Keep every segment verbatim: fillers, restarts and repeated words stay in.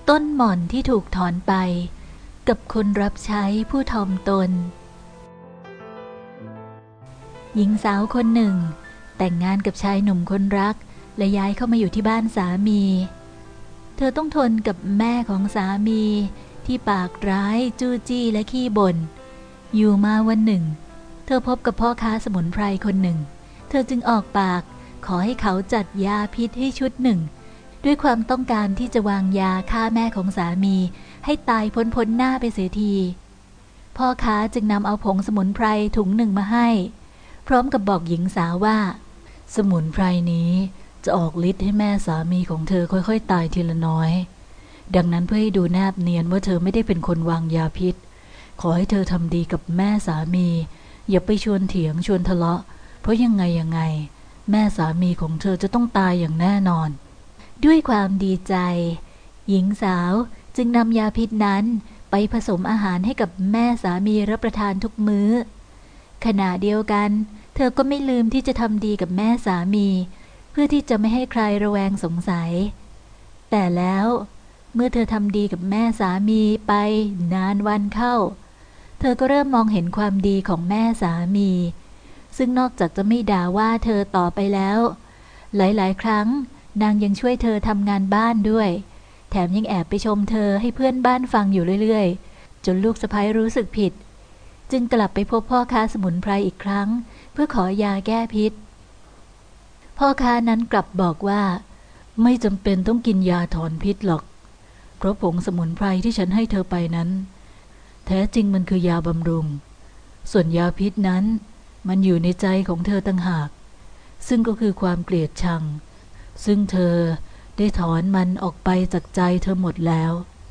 ต้นหม่อนที่ถูกถอนไปกับคนรับใช้ผู้ถ่อมตนหญิงสาวคนหนึ่งแต่งงานกับชายหนุ่มคนรักและย้ายเข้ามาอยู่ที่บ้านสามีเธอต้องทนกับแม่ของสามีที่ปากร้ายจู้จี้และขี้บ่นอยู่มาวันหนึ่งเธอพบกับพ่อค้าสมุนไพรคนหนึ่งเธอจึงออกปากขอให้เขาจัดยาพิษให้ชุดหนึ่งด้วยความต้องการที่จะวางยาฆ่าแม่ของสามีให้ตายพ้นพ้นหน้าไปเสียทีพ่อค้าจึงนำเอาผงสมุนไพรถุงหนึ่งมาให้พร้อมกับบอกหญิงสาวว่าสมุนไพรนี้จะออกฤทธิ์ให้แม่สามีของเธอค่อยๆตายทีละน้อยดังนั้นเพื่อให้ดูแนบเนียนว่าเธอไม่ได้เป็นคนวางยาพิษขอให้เธอทำดีกับแม่สามีอย่าไปชวนเถียงชวนทะเลาะเพราะยังไงยังไงแม่สามีของเธอจะต้องตายอย่างแน่นอนด้วยความดีใจหญิงสาวจึงนำยาพิษนั้นไปผสมอาหารให้กับแม่สามีรับประทานทุกมื้อขณะเดียวกันเธอก็ไม่ลืมที่จะทำดีกับแม่สามีเพื่อที่จะไม่ให้ใครระแวงสงสัยแต่แล้วเมื่อเธอทำดีกับแม่สามีไปนานวันเข้าเธอก็เริ่มมองเห็นความดีของแม่สามีซึ่งนอกจากจะไม่ด่าว่าเธอต่อไปแล้วหลายๆครั้งนางยังช่วยเธอทำงานบ้านด้วยแถมยังแอบไปชมเธอให้เพื่อนบ้านฟังอยู่เรื่อยๆจนลูกสะใภ้รู้สึกผิดจึงกลับไปพบพ่อค้าสมุนไพรอีกครั้งเพื่อขอยาแก้พิษพ่อค้านั้นกลับบอกว่าไม่จำเป็นต้องกินยาถอนพิษหรอกเพราะผงสมุนไพรที่ฉันให้เธอไปนั้นแท้จริงมันคือยาบำรุงส่วนยาพิษนั้นมันอยู่ในใจของเธอต่างหากซึ่งก็คือความเกลียดชังซึ่งเธอได้ถอนมันออกไปจากใจเธอหมดแล้ว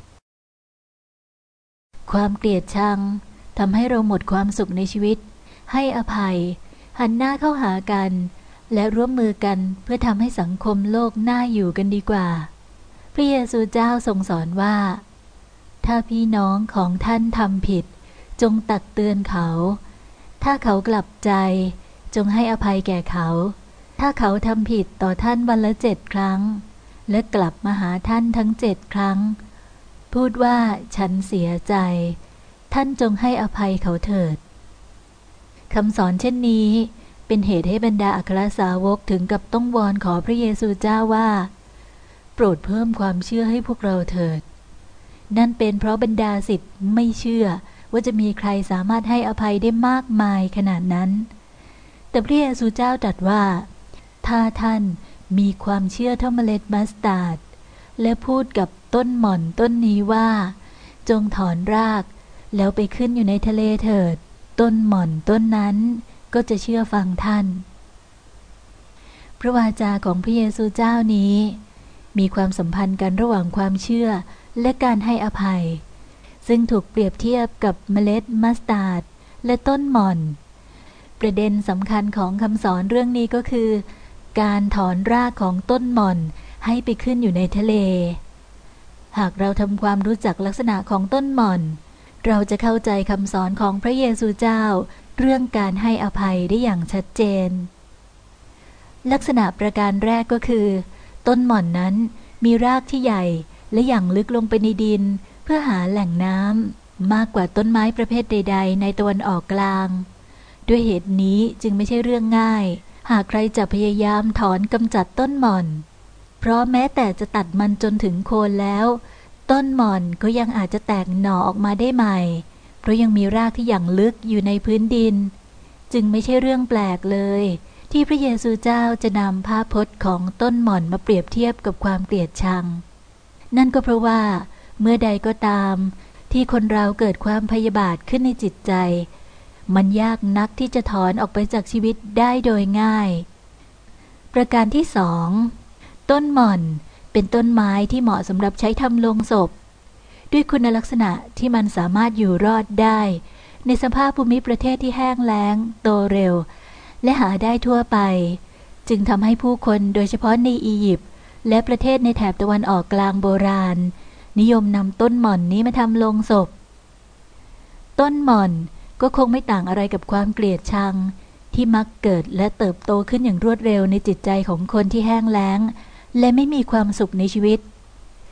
ความเกลียดชังทำให้เราหมดความสุขในชีวิตให้อภัยหันหน้าเข้าหากันและร่วมมือกันเพื่อทำให้สังคมโลกน่าอยู่กันดีกว่าพระเยซูเจ้าทรงสอนว่าถ้าพี่น้องของท่านทำผิดจงตักเตือนเขาถ้าเขากลับใจจงให้อภัยแก่เขาถ้าเขาทำผิดต่อท่านวันละเจ็ดครั้งและกลับมาหาท่านทั้งเจ็ดครั้งพูดว่าฉันเสียใจท่านจงให้อภัยเขาเถิดคำสอนเช่นนี้เป็นเหตุให้บรรดาอัครสาวกถึงกับต้องวอนขอพระเยซูเจ้าว่าโปรดเพิ่มความเชื่อให้พวกเราเถิดนั่นเป็นเพราะบรรดาศิษย์ไม่เชื่อว่าจะมีใครสามารถให้อภัยได้มากมายขนาดนั้นแต่พระเยซูเจ้าตรัสว่าถ้าท่านมีความเชื่อเท่าเมล็ดมัสตาร์ดและพูดกับต้นหม่อนต้นนี้ว่าจงถอนรากแล้วไปขึ้นอยู่ในทะเลเถิดต้นหม่อนต้นนั้นก็จะเชื่อฟังท่านพระวาจาของพระเยซูเจ้านี้มีความสัมพันธ์กันระหว่างความเชื่อและการให้อภัยซึ่งถูกเปรียบเทียบกับเมล็ดมัสตาร์ดและต้นหม่อนประเด็นสำคัญของคำสอนเรื่องนี้ก็คือการถอนรากของต้นหม่อนให้ไปขึ้นอยู่ในทะเลหากเราทำความรู้จักลักษณะของต้นหม่อนเราจะเข้าใจคำสอนของพระเยซูเจ้าเรื่องการให้อภัยได้อย่างชัดเจนลักษณะประการแรกก็คือต้นหม่อนนั้นมีรากที่ใหญ่และอย่างลึกลงไปในดินเพื่อหาแหล่งน้ำมากกว่าต้นไม้ประเภทใดๆในตะวันออกกลางด้วยเหตุนี้จึงไม่ใช่เรื่องง่ายหากใครจะพยายามถอนกำจัดต้นหม่อนเพราะแม้แต่จะตัดมันจนถึงโคนแล้วต้นหม่อนก็ยังอาจจะแตกหน่อออกมาได้ใหม่เพราะยังมีรากที่อย่างลึกอยู่ในพื้นดินจึงไม่ใช่เรื่องแปลกเลยที่พระเยซูเจ้าจะนำภาพพจน์ของต้นหม่อนมาเปรียบเทียบกับความเกลียดชังนั่นก็เพราะว่าเมื่อใดก็ตามที่คนเราเกิดความพยาบาทขึ้นในจิตใจมันยากนักที่จะถอนออกไปจากชีวิตได้โดยง่ายประการที่สองต้นหม่อนเป็นต้นไม้ที่เหมาะสำหรับใช้ทำโลงศพด้วยคุณลักษณะที่มันสามารถอยู่รอดได้ในสภาพภูมิประเทศที่แห้งแล้งโตเร็วและหาได้ทั่วไปจึงทำให้ผู้คนโดยเฉพาะในอียิปต์และประเทศในแถบตะวันออกกลางโบราณนิยมนำต้นหม่อนนี้มาทำโลงศพต้นหม่อนก็คงไม่ต่างอะไรกับความเกลียดชังที่มักเกิดและเติบโตขึ้นอย่างรวดเร็วในจิตใจของคนที่แห้งแล้งและไม่มีความสุขในชีวิต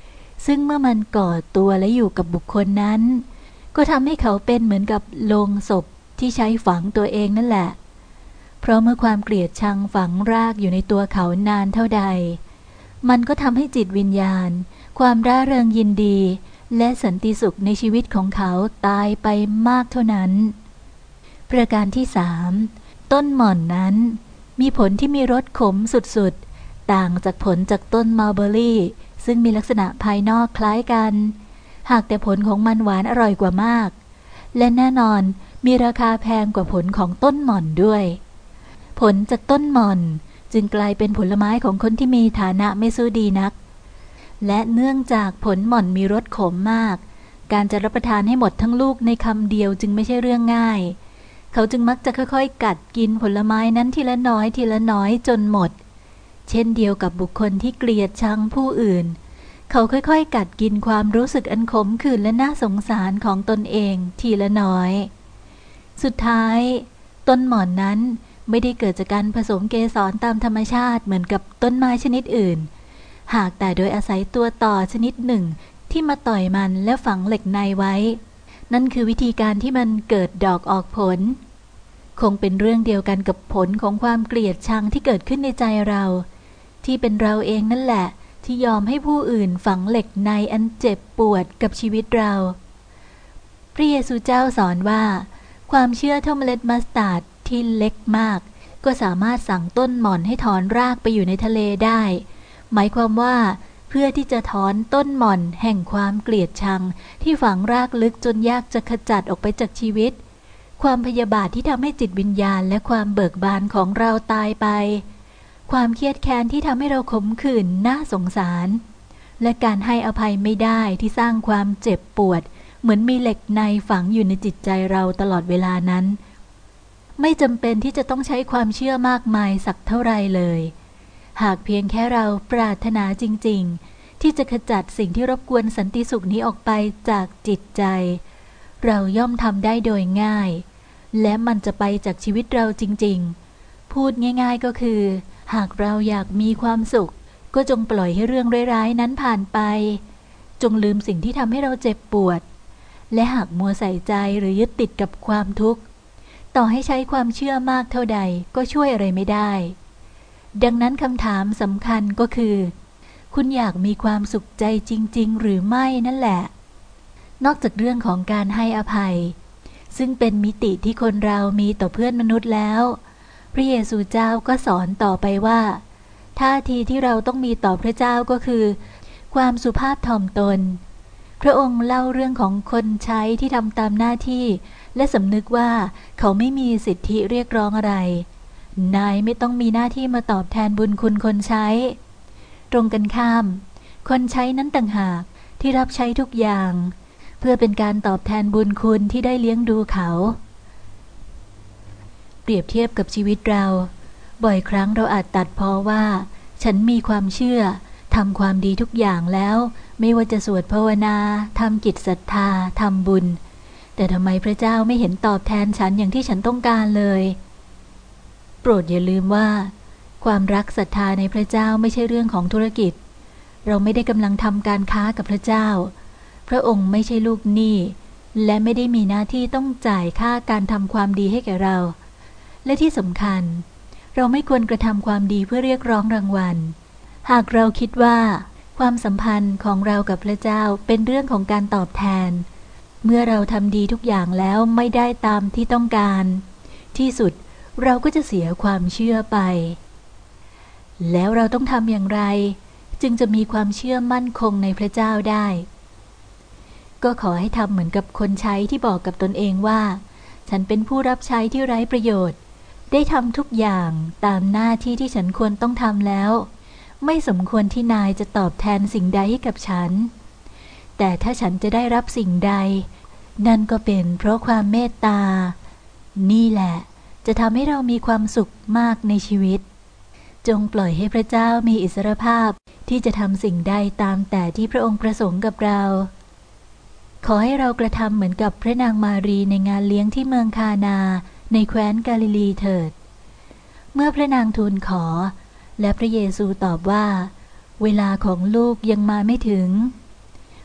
ซึ่งเมื่อมันก่อตัวและอยู่กับบุคคลนั้นก็ทำให้เขาเป็นเหมือนกับโลงศพที่ใช้ฝังตัวเองนั่นแหละเพราะเมื่อความเกลียดชังฝังรากอยู่ในตัวเขานานเท่าใดมันก็ทำให้จิตวิญญาณความร่าเริงยินดีและสันติสุขในชีวิตของเขาตายไปมากเท่านั้นประการที่สามต้นหม่อนนั้นมีผลที่มีรสขมสุดๆต่างจากผลจากต้นมัลเบอรี่ซึ่งมีลักษณะภายนอกคล้ายกันหากแต่ผลของมันหวานอร่อยกว่ามากและแน่นอนมีราคาแพงกว่าผลของต้นหม่อนด้วยผลจากต้นหม่อนจึงกลายเป็นผลไม้ของคนที่มีฐานะไม่สู้ดีนักและเนื่องจากผลหม่อนมีรสขมมากการจะรับประทานให้หมดทั้งลูกในคำเดียวจึงไม่ใช่เรื่องง่ายเขาจึงมักจะค่อยๆกัดกินผลไม้นั้นทีละน้อยทีละน้อยจนหมดเช่นเดียวกับบุคคลที่เกลียดชังผู้อื่นเขาค่อยๆกัดกินความรู้สึกอันขมขื่นและน่าสงสารของตนเองทีละน้อยสุดท้ายต้นหม่อนนั้นไม่ได้เกิดจากการผสมเกสรตามธรรมชาติเหมือนกับต้นไม้ชนิดอื่นหากแต่โดยอาศัยตัวต่อชนิดหนึ่งที่มาต่อยมันและฝังเหล็กในไว้นั่นคือวิธีการที่มันเกิดดอกออกผลคงเป็นเรื่องเดียวกันกับผลของความเกลียดชังที่เกิดขึ้นในใจเราที่เป็นเราเองนั่นแหละที่ยอมให้ผู้อื่นฝังเหล็กในอันเจ็บปวดกับชีวิตเราพระเยซูเจ้าสอนว่าความเชื่อเท่าเมล็ดมัสตาร์ดที่เล็กมากก็สามารถสั่งต้นหม่อนให้ถอนรากไปอยู่ในทะเลได้หมายความว่าเพื่อที่จะถอนต้นหม่อนแห่งความเกลียดชังที่ฝังรากลึกจนยากจะขจัดออกไปจากชีวิตความพยาบาทที่ทำให้จิตวิญญาณและความเบิกบานของเราตายไปความเครียดแค้นที่ทำให้เราขมขื่นน่าสงสารและการให้อภัยไม่ได้ที่สร้างความเจ็บปวดเหมือนมีเหล็กในฝังอยู่ในจิตใจเราตลอดเวลานั้นไม่จำเป็นที่จะต้องใช้ความเชื่อมากมายสักเท่าไรเลยหากเพียงแค่เราปรารถนาจริงๆที่จะขจัดสิ่งที่รบกวนสันติสุขนี้ออกไปจากจิตใจเราย่อมทำได้โดยง่ายและมันจะไปจากชีวิตเราจริงๆพูดง่ายๆก็คือหากเราอยากมีความสุขก็จงปล่อยให้เรื่องร้ายๆนั้นผ่านไปจงลืมสิ่งที่ทำให้เราเจ็บปวดและหากมัวใส่ใจหรือยึดติดกับความทุกข์ต่อให้ใช้ความเชื่อมากเท่าใดก็ช่วยอะไรไม่ได้ดังนั้นคำถามสำคัญก็คือคุณอยากมีความสุขใจจริงๆหรือไม่นั่นแหละนอกจากเรื่องของการให้อภัยซึ่งเป็นมิติที่คนเรามีต่อเพื่อนมนุษย์แล้วพระเยซูเจ้าก็สอนต่อไปว่าท่าทีที่เราต้องมีต่อพระเจ้าก็คือความสุภาพถ่อมตนพระองค์เล่าเรื่องของคนใช้ที่ทำตามหน้าที่และสำนึกว่าเขาไม่มีสิทธิเรียกร้องอะไรนายไม่ต้องมีหน้าที่มาตอบแทนบุญคุณคนใช้ตรงกันข้ามคนใช้นั้นต่างหากที่รับใช้ทุกอย่างเพื่อเป็นการตอบแทนบุญคุณที่ได้เลี้ยงดูเขาเปรียบเทียบกับชีวิตเราบ่อยครั้งเราอาจตัดพ้อว่าฉันมีความเชื่อทำความดีทุกอย่างแล้วไม่ว่าจะสวดภาวนาทำกิจศรัทธาทำบุญแต่ทำไมพระเจ้าไม่เห็นตอบแทนฉันอย่างที่ฉันต้องการเลยโปรดอย่าลืมว่าความรักศรัทธาในพระเจ้าไม่ใช่เรื่องของธุรกิจเราไม่ได้กำลังทำการค้ากับพระเจ้าพระองค์ไม่ใช่ลูกหนี้และไม่ได้มีหน้าที่ต้องจ่ายค่าการทำความดีให้แก่เราและที่สำคัญเราไม่ควรกระทำความดีเพื่อเรียกร้องรางวัลหากเราคิดว่าความสัมพันธ์ของเรากับพระเจ้าเป็นเรื่องของการตอบแทนเมื่อเราทำดีทุกอย่างแล้วไม่ได้ตามที่ต้องการที่สุดเราก็จะเสียความเชื่อไปแล้วเราต้องทำอย่างไรจึงจะมีความเชื่อมั่นคงในพระเจ้าได้ก็ขอให้ทำเหมือนกับคนใช้ที่บอกกับตนเองว่าฉันเป็นผู้รับใช้ที่ไร้ประโยชน์ได้ทำทุกอย่างตามหน้าที่ที่ฉันควรต้องทำแล้วไม่สมควรที่นายจะตอบแทนสิ่งใดให้กับฉันแต่ถ้าฉันจะได้รับสิ่งใดนั่นก็เป็นเพราะความเมตตานี่แหละจะทำให้เรามีความสุขมากในชีวิตจงปล่อยให้พระเจ้ามีอิสรภาพที่จะทำสิ่งใดตามแต่ที่พระองค์ประสงค์กับเราขอให้เรากระทำเหมือนกับพระนางมารีในงานเลี้ยงที่เมืองคานาในแคว้นกาลิลีเถิดเมื่อพระนางทูลขอและพระเยซูตอบว่าเวลาของลูกยังมาไม่ถึง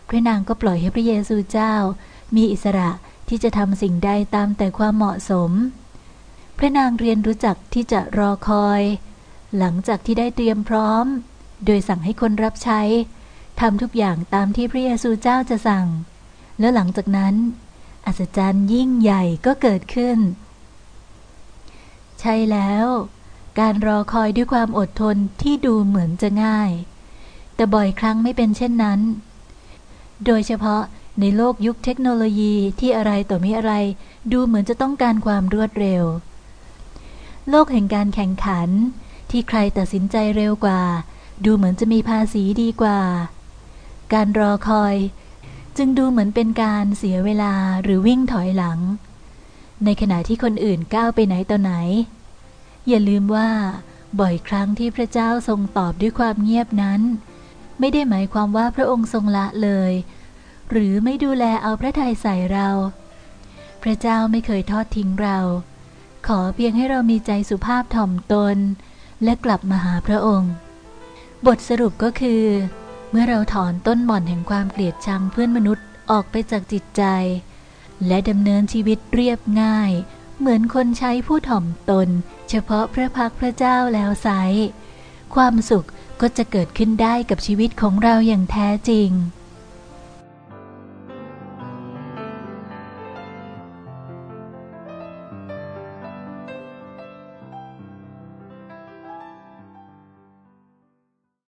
พระนางก็ปล่อยให้พระเยซูเจ้ามีอิสระที่จะทำสิ่งใดตามแต่ความเหมาะสมพระนางเรียนรู้จักที่จะรอคอยหลังจากที่ได้เตรียมพร้อมโดยสั่งให้คนรับใช้ทำทุกอย่างตามที่พระเยซูเจ้าจะสั่งแล้วหลังจากนั้นอัศจรรย์ยิ่งใหญ่ก็เกิดขึ้นใช่แล้วการรอคอยด้วยความอดทนที่ดูเหมือนจะง่ายแต่บ่อยครั้งไม่เป็นเช่นนั้นโดยเฉพาะในโลกยุคเทคโนโลยีที่อะไรต่อมีอะไรดูเหมือนจะต้องการความรวดเร็วโลกแห่งการแข่งขันที่ใครตัดสินใจเร็วกว่าดูเหมือนจะมีภาษีดีกว่าการรอคอยจึงดูเหมือนเป็นการเสียเวลาหรือวิ่งถอยหลังในขณะที่คนอื่นก้าวไปไหนต่อไหนอย่าลืมว่าบ่อยครั้งที่พระเจ้าทรงตอบด้วยความเงียบนั้นไม่ได้หมายความว่าพระองค์ทรงละเลยหรือไม่ดูแลเอาพระทัยใส่เราพระเจ้าไม่เคยทอดทิ้งเราขอเพียงให้เรามีใจสุภาพถ่อมตนและกลับมาหาพระองค์บทสรุปก็คือเมื่อเราถอนต้นหม่อนแห่งความเกลียดชังเพื่อนมนุษย์ออกไปจากจิตใจและดำเนินชีวิตเรียบง่ายเหมือนคนใช้ผู้ถ่อมตนเฉพาะพระพักพระเจ้าแล้วไซร้ความสุขก็จะเกิดขึ้นได้กับชีวิตของเราอย่างแท้จริง